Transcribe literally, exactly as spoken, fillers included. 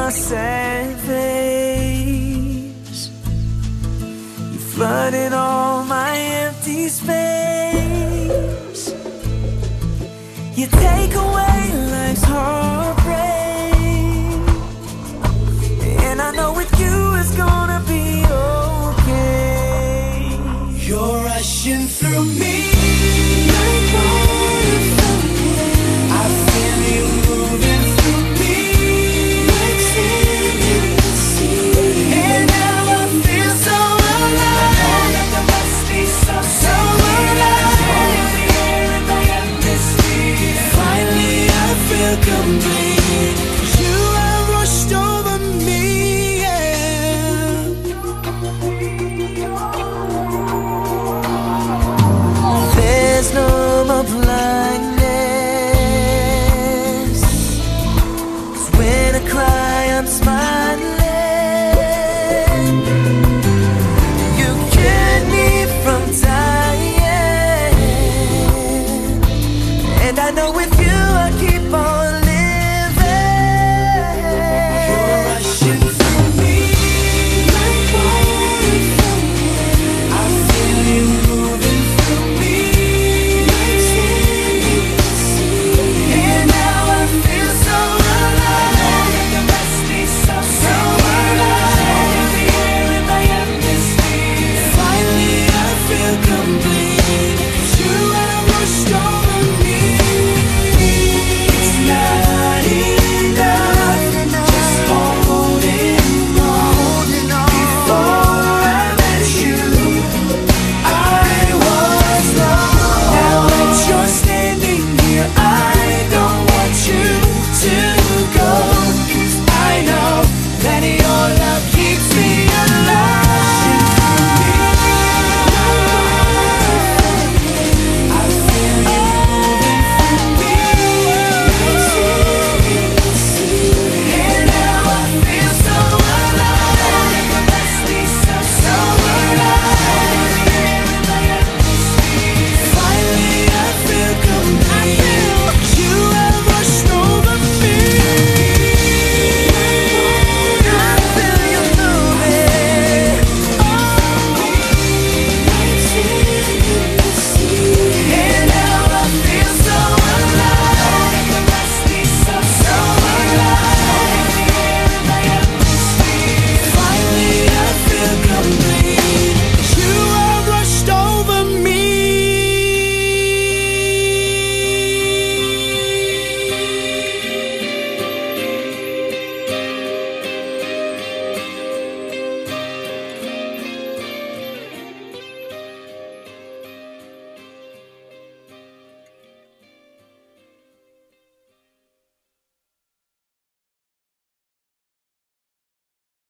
my sad face. You flooded all my empty space. You take away life's heartbreak, and I know with you it's gonna be okay. You're rushing through me like water from the air. I feel you moving through me like sand in the sea. And now I feel so alive. I know that there must be something so alive. You're the air in my atmosphere. Finally I feel complete. You have rushed over me, yeah. There's no more blindness, 'cause when I cry I'm smiling.